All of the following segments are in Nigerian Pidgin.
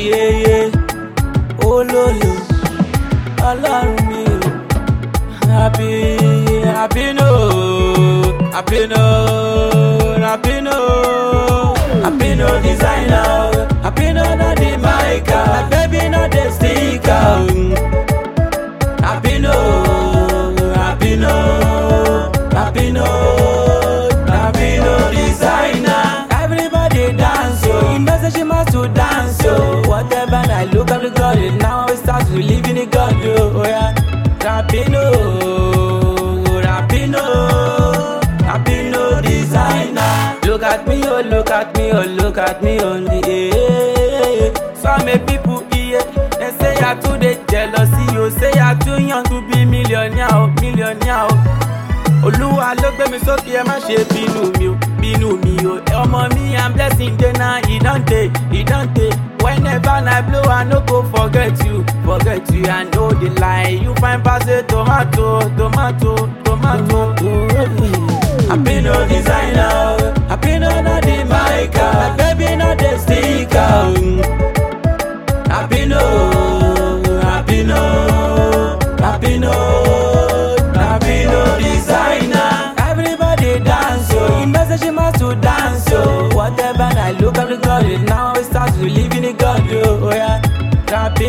yeah. Ololo, Ọlọ́run mi o. Happy no designer, happy no the mica, baby no the sticker. Happy no designer. Everybody dance, yo. You know say she must to dance, yo. Whatever I look at the God, now we start to live in the God, yo. Oh yeah, happy no designer. Look at me, oh, look at me only. Yeah. Some people here, they say you're too the jealousy, you say you're too young to be millionaire. Olúwa ló gbé mi sókè, ẹ má ṣe bínú mi o. Ọmọ mi I'm blessing dey now, e don tey. Whenever I blow, I no go forget you. I know the lie, you find pass a tomato. Happy no designer, happy no the mica, baby no the sticker. Happy no designer. Everybody dance, yo. You know say she must to dance, yo. Whatever I look at the God, now we start to live in the God, yo. Oh yeah, happy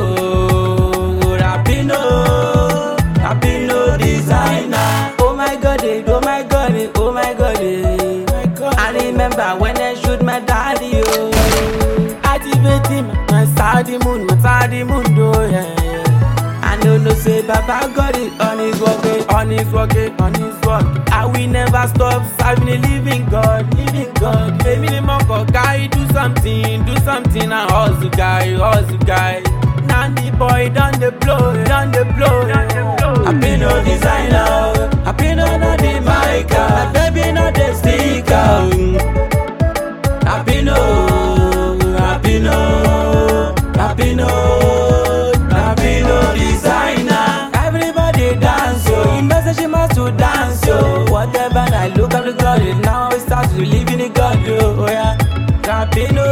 no designer. Oh my God, I remember when I shoot my daddy, yo. Activating my Saturday moon, oh yeah. I know say Baba got it on his work. I will never stop serving the living God. Baby the monko guy, do something and hustle guy. Now the boy done the blow. Happy no designer, happy no the mica, baby no the sticker. Happy no designer. Everybody dance, yo. You know say she must to dance, yo. Whatever I look at the God, now we start to live in the God, yo. Oh yeah, happy no